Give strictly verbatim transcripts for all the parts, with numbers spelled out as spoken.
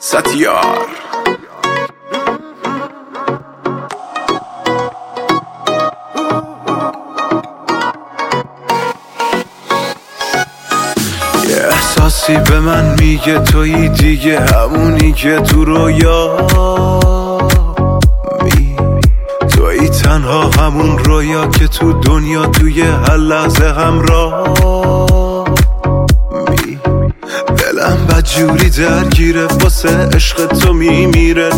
ستیار. یه احساسی به من میگه تویی دیگه، همونی که تو رویا می تویی، تنها همون رویا که تو دنیا توی هر لحظه همراه می. دلم بدجوری درگیره واسه عشق تو میمیره،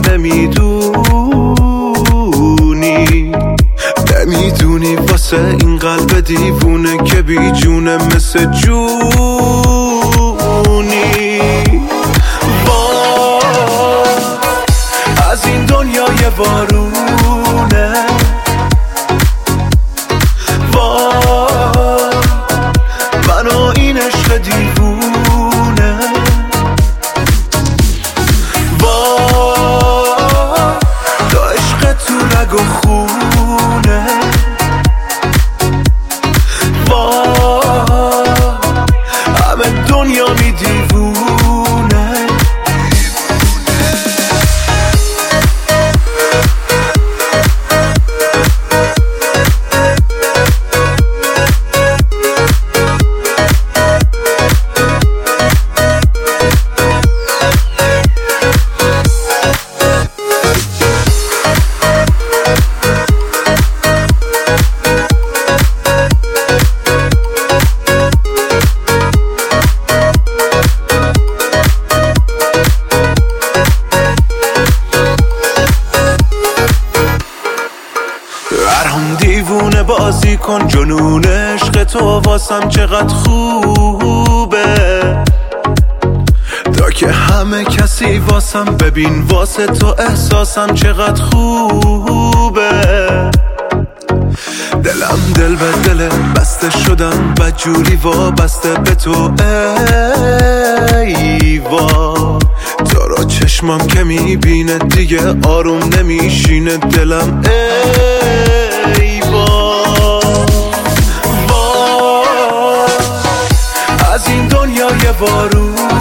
نمیدونی نمیدونی واسه این قلب دیوونه که بی جونه مثل جونی. وای از این دنیای وارونه، وای منو این عشق دیوونه، وای تو عشق تو رگ و خونه، وای همه دنیا می دیوونه. برام دیوونه بازی کن، جنون عشق تو واسم چقدر خوبه، تا که همه کسی واسم ببین واسه تو احساسم چقدر خوبه. دلم دل به دل بسته شدم بدجوری وابسته به تو، ای وا تو رو چشمم که میبینه دیگه آروم نمیشینه دلم، ای وا وا از این دنیای وارونه،